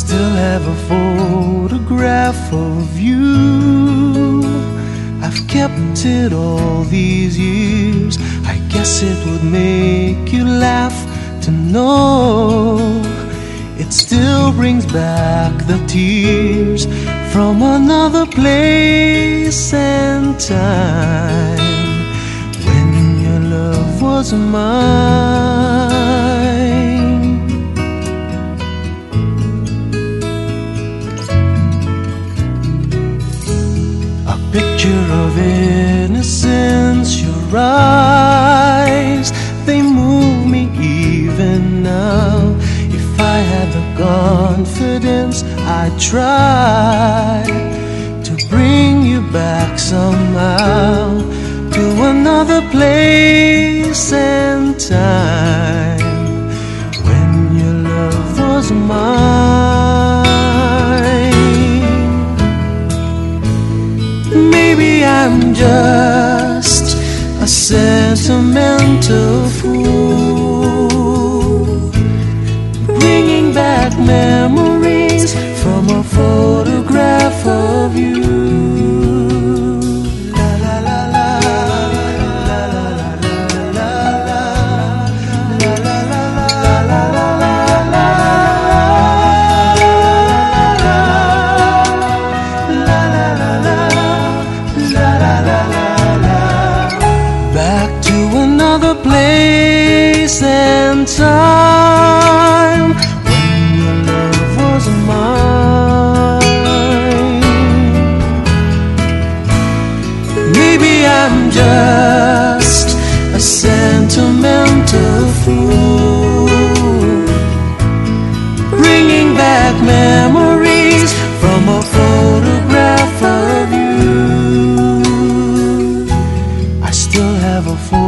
still have a photograph of you. I've kept it all these years. I guess it would make you laugh to know it still brings back the tears from another place and time when your love was mine. Picture of innocence, your eyes, they move me even now. If I had the confidence, I'd try to bring you back somehow to another place and time when your love was mine. Maybe I'm just a sentimental fool, bringing back memories from a photograph of you. La la la la, la la la la, la la la la, la la la. Back to another place and time when your love was mine. Maybe I'm just a sentimental fool, bringing back memories from a photograph of you. I still have a